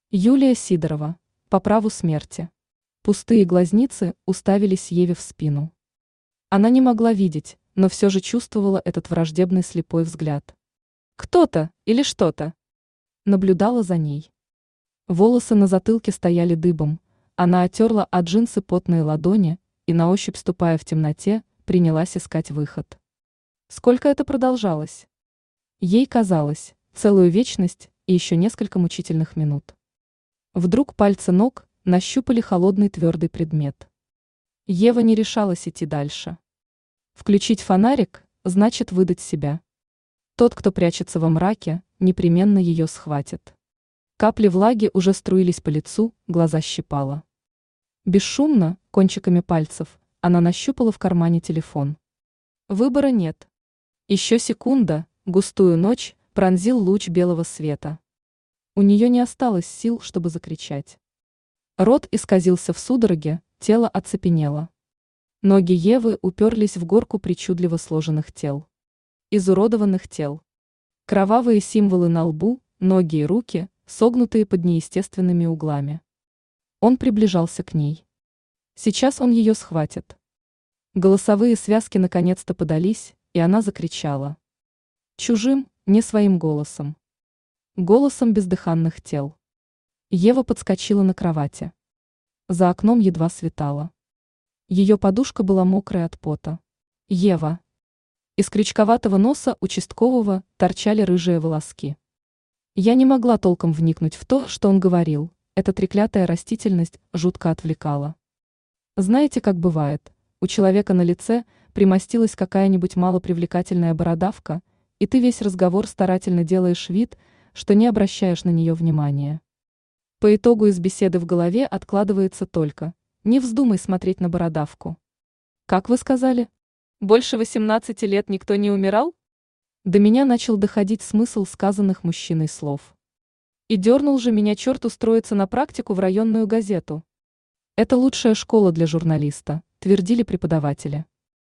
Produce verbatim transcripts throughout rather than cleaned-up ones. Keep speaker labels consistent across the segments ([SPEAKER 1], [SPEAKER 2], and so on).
[SPEAKER 1] Юлия Сидорова. По праву смерти. Пустые глазницы уставились Еве в спину. Она не могла видеть, но все же чувствовала этот враждебный слепой взгляд. Кто-то или что-то наблюдала за ней. Волосы на затылке стояли дыбом, она отерла от джинсы потные ладони и, на ощупь ступая в темноте, принялась искать выход. Сколько это продолжалось? Ей казалось, целую вечность и еще несколько мучительных минут. Вдруг пальцы ног нащупали холодный твердый предмет. Ева не решалась идти дальше. Включить фонарик значит выдать себя. Тот, кто прячется во мраке, непременно ее схватит. Капли влаги уже струились по лицу, глаза щипало. Бесшумно, кончиками пальцев, она нащупала в кармане телефон. Выбора нет. Еще секунда, густую ночь пронзил луч белого света. У нее не осталось сил, чтобы закричать. Рот исказился в судороге, тело оцепенело. Ноги Евы уперлись в горку причудливо сложенных тел. Изуродованных тел. Кровавые символы на лбу, ноги и руки, согнутые под неестественными углами. Он приближался к ней. Сейчас он ее схватит. Голосовые связки наконец-то подались, и она закричала. Чужим, не своим голосом. Голосом бездыханных тел. Ева подскочила на кровати. За окном едва светало. Ее подушка была мокрая от пота. Ева. Из крючковатого носа участкового торчали рыжие волоски. Я не могла толком вникнуть в то, что он говорил. Эта треклятая растительность жутко отвлекала. Знаете, как бывает, у человека на лице примостилась какая-нибудь малопривлекательная бородавка, и ты весь разговор старательно делаешь вид, что не обращаешь на нее внимания. По итогу из беседы в голове откладывается только «не вздумай смотреть на бородавку». Как вы сказали? Больше восемнадцати лет никто не умирал? До меня начал доходить смысл сказанных мужчиной слов. И дернул же меня черт устроиться на практику в районную газету. Это лучшая школа для журналиста, твердили преподаватели.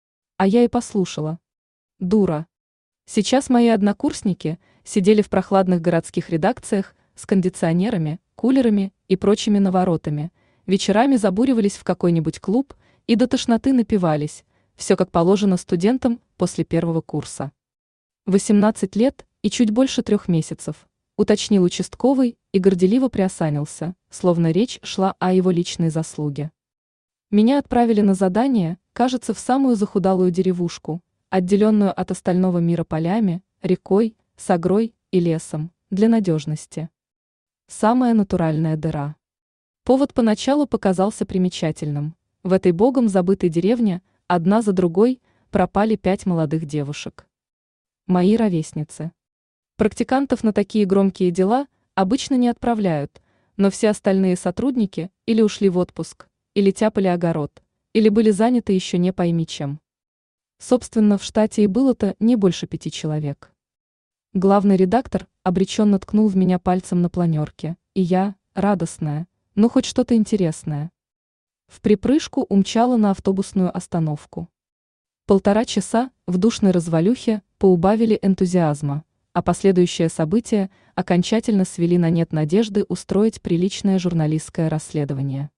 [SPEAKER 1] А я и послушала. Дура. Сейчас мои однокурсники сидели в прохладных городских редакциях с кондиционерами, кулерами и прочими наворотами, вечерами забуривались в какой-нибудь клуб и до тошноты напивались, все как положено студентам после первого курса. восемнадцать лет и чуть больше трех месяцев, уточнил участковый и горделиво приосанился, словно речь шла о его личной заслуге. Меня отправили на задание, кажется, в самую захудалую деревушку, отделенную от остального мира полями, рекой, сагрой и лесом, для надежности. Самая натуральная дыра. Повод поначалу показался примечательным. В этой богом забытой деревне одна за другой пропали пять молодых девушек. Мои ровесницы. Практикантов на такие громкие дела обычно не отправляют, но все остальные сотрудники или ушли в отпуск, или тяпали огород, или были заняты еще не пойми чем. Собственно, в штате и было-то не больше пяти человек. Главный редактор обреченно ткнул в меня пальцем на планерке, и я, радостная, ну хоть что-то интересное, в припрыжку умчала на автобусную остановку. Полтора часа в душной развалюхе поубавили энтузиазма, а последующие события окончательно свели на нет надежды устроить приличное журналистское расследование.